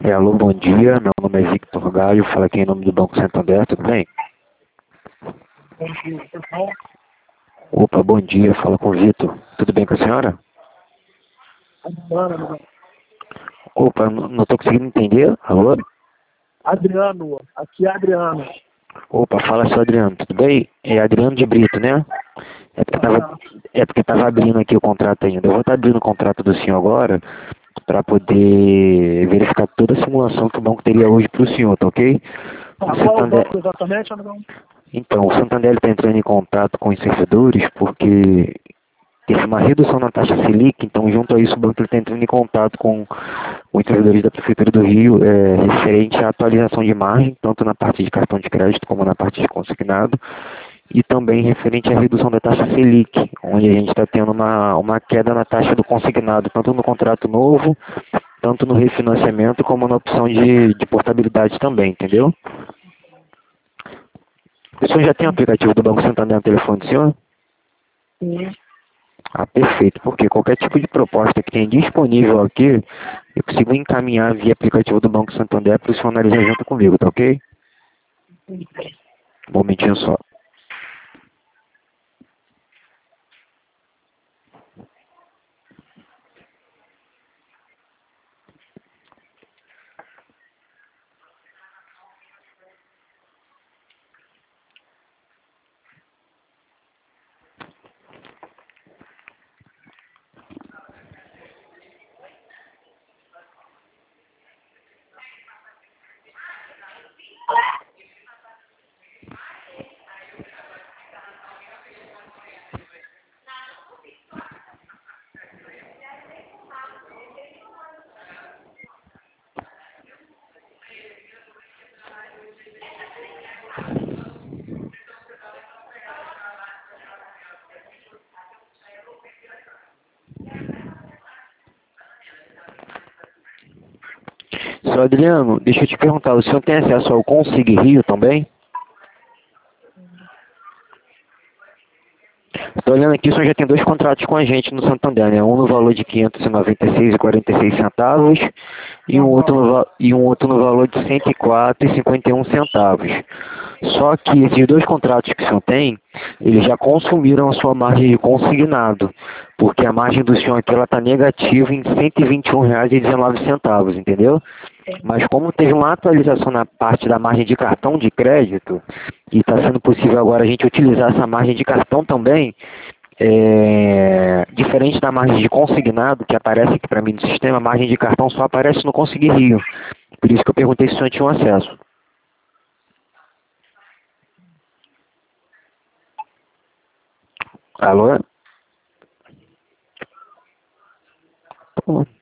Alô, bom dia. Meu nome é Victor Galho, falo aqui em nome do Banco Santander, tudo bem? Bom dia, pessoal. Opa, bom dia, fala com o Vitor. Tudo bem com a senhora? Opa, não estou conseguindo entender. Alô? Adriano, aqui é Adriano. Opa, fala seu Adriano, tudo bem? É Adriano de Brito, né? É porque tava abrindo aqui o contrato ainda. Eu vou estar abrindo o contrato do senhor agora para poder verificar toda a simulação que o banco teria hoje para o senhor, tá ok? O Qual é o Santander, banco exatamente, Adriano? então, o Santander está entrando em contato com os servidores porque teve uma redução na taxa Selic, então junto a isso o banco está entrando em contato com os servidores da Prefeitura do Rio referente à atualização de margem, tanto na parte de cartão de crédito como na parte de consignado, e também referente à redução da taxa Selic, onde a gente está tendo uma queda na taxa do consignado, tanto no contrato novo, tanto no refinanciamento, como na opção de portabilidade também, entendeu? O senhor já tem o aplicativo do Banco Santander no telefone do senhor? Sim. Ah, perfeito, porque qualquer tipo de proposta que tem disponível aqui, eu consigo encaminhar via aplicativo do Banco Santander para o senhor analisar junto comigo, tá ok? Um momentinho só. Senhor Adriano, deixa eu te perguntar, o senhor tem acesso ao Consig Rio também? Estou olhando aqui, o senhor já tem dois contratos com a gente no Santander, né? Um no valor de R$ 596,46 e um outro no valor de R$ 104,51. Só que esses dois contratos que o senhor tem, eles já consumiram a sua margem de consignado, porque a margem do senhor aqui está negativa em R$ 121,19, entendeu? Mas como teve uma atualização na parte da margem de cartão de crédito, e está sendo possível agora a gente utilizar essa margem de cartão também, diferente da margem de consignado, que aparece aqui para mim no sistema, a margem de cartão só aparece no Consig Rio. Por isso que eu perguntei se o senhor tinha um acesso. Alô? Pô,